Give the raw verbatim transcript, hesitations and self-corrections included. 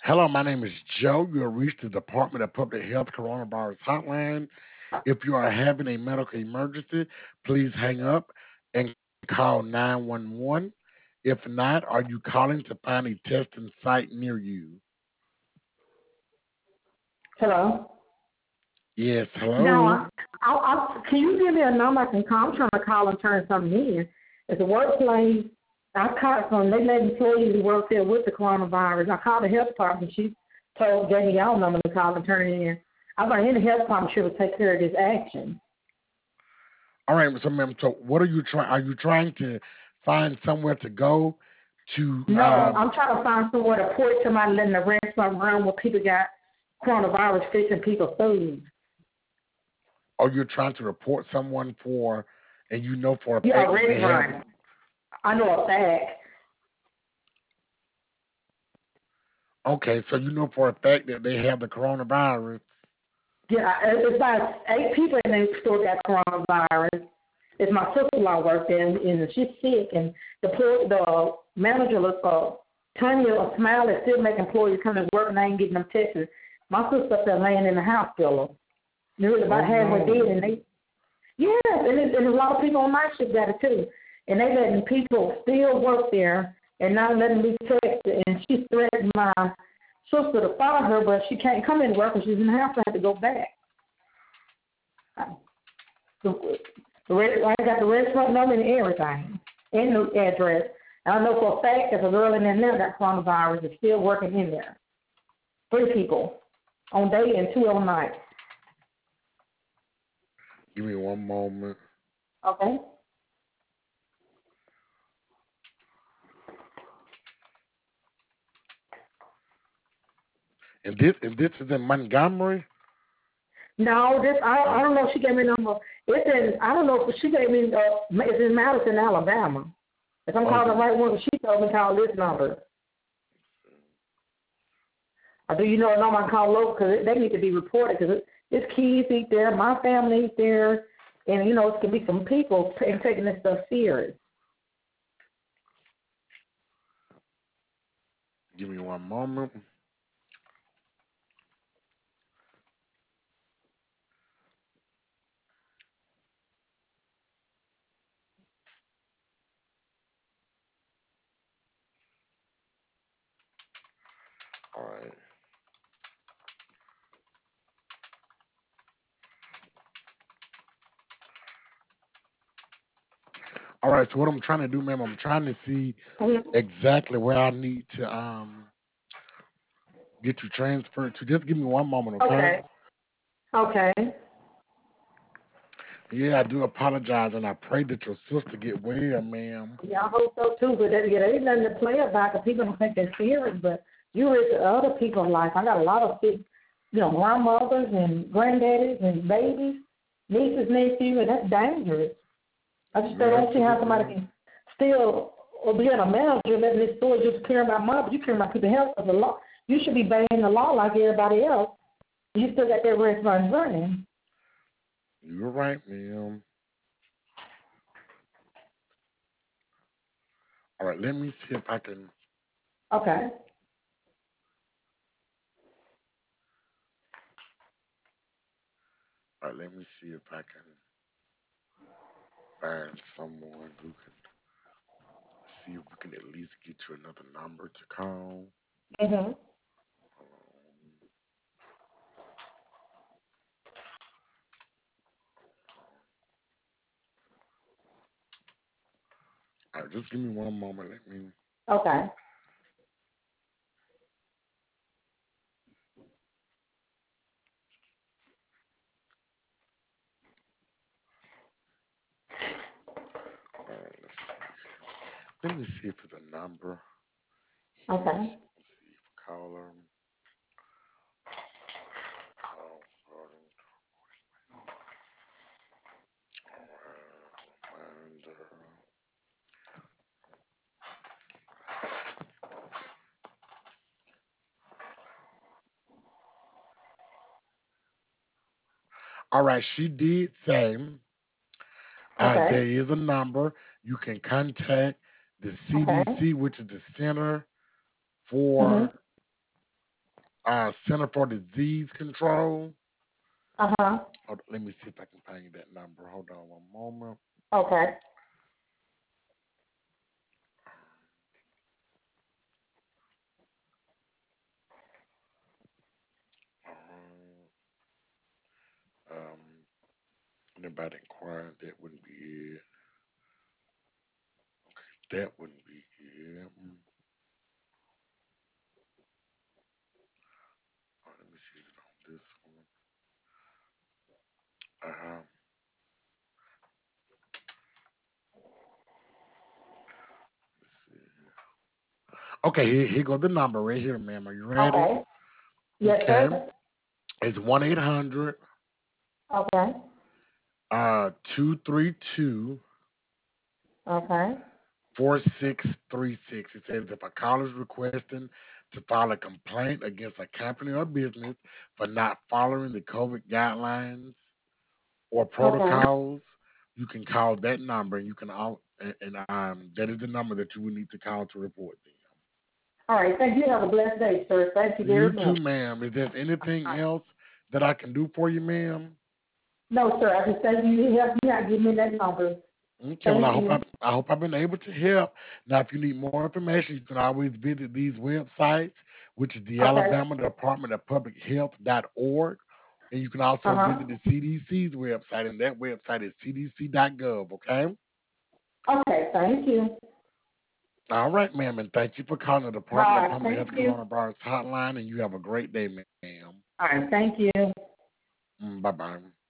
Hello, my name is Joe. You have reached the Department of Public Health Coronavirus Hotline. If you are having a medical emergency, please hang up and call nine one one. If not, are you calling to find a testing site near you? Hello. Yes, Now, hello. I, I, I, can you give me a number I can call? I'm trying to call and turn something in. It's a workplace. I called from, they let employees who work there with the coronavirus. I called the health department. She told, gave me y'all number to call and turn it in. I thought in the health department should take care of this action. All right, so ma'am, so what are you trying? Are you trying to find somewhere to go to? No, Um, I'm trying to find somewhere to put somebody letting the restaurant run where people got coronavirus fixing people's food. or you're trying to report someone for, and you know for a Yeah, fact a that they have. restaurant. I know a fact. Okay, so you know for a fact that they have the coronavirus. Yeah, it's about eight people in the store got coronavirus. It's my sister-in-law worked there, and, and she's sick. And the poor, the manager, uh, Tanya or Smiley, is still making employees come to work, and they ain't getting them tested. My sister up there laying in the hospital. They're Oh about halfway dead, no. and they, yes, and, it, and a lot of people on night shift got it too. And they letting people still work there and not letting me tested. And she threatened my sister to fire her, but she can't come into work because she's in the house. I have to go back. The, the red, I got the restaurant number and everything, and the address. And I know for a fact that the girl in there now got coronavirus is still working in there. Three people on day and two on night. Give me one moment. Okay. And this and this is in Montgomery. No, this I I Oh, don't know if she gave me a number. It's in I don't know if she gave me uh it's in Madison, Alabama. If I'm oh, calling the give me, right one, she told me to call this number. Or do you know a number I can call local because they need to be reported because it, it's kids eat there, my family eat there, and you know it can be some people t- taking this stuff serious. give me one moment. All right. All right. So what I'm trying to do, ma'am, I'm trying to see Mhm. exactly where I need to um get you transferred to. Just give me one moment, okay? Okay. Okay. Yeah, I do apologize, and I pray that your sister get well, ma'am. Yeah, I hope so too. But there, yeah, there ain't nothing to play about because people don't think they're serious. But you risk other people's life. I got a lot of big, you know, grandmothers and granddaddies and babies, nieces, nephews, and that's dangerous. I just You're don't see how absolutely somebody right. can still or be a manager letting this store just care about money, but you care about people's health. Of the law, you should be obeying the law like everybody else. You still got that restaurant running. You're right, ma'am. All right, let me see if I can. Okay. All right, let me see if I can find someone who can see if we can at least get you another number to call. Mhm. Um, all right, just give me one moment. Let me. Okay. All right, let's see. Let me see if it's a number. Here, Okay. let's see if caller. Call starting. All right, reminder. All right, she did say uh, Okay. there is a number you can contact the Okay. C D C, which is the Center Mhm. for uh, Center for Disease Control. Uh huh. Hold, let me see if I can find you that number. Hold on one moment. Okay. Um, um, anybody inquiring, that wouldn't be it. That wouldn't be it. Mm. Oh, let me see it on this one. Uh, let's see. Okay, here, here go the number right here, ma'am. Are you ready? Okay. Yes, Okay. sir. It's one eight hundred Okay. uh two three two Okay. four six three six. It says if a caller is requesting to file a complaint against a company or business for not following the COVID guidelines or Okay. protocols, you can call that number and you can all and, and um that is the number that you will need to call to report them. All right. Thank you. Have a blessed day, sir. Thank you You very too, much. ma'am. Is there All anything right. else that I can do for you, ma'am? No, sir. I just thank you. You help me out. Give me that number. Okay, well, I Thank hope you. I, I hope I've been able to help. Now, if you need more information, you can always visit these websites, which is the Okay. Alabama Department of Public Health dot org, and you can Uh also huh. visit the C D C's website, and that website is c d c dot gov. Okay. Okay. Thank you. All right, ma'am, and thank you for calling the All Department of right. Public Thank Health you. Coronavirus Hotline, and you have a great day, ma'am. All right. Thank you. Bye bye.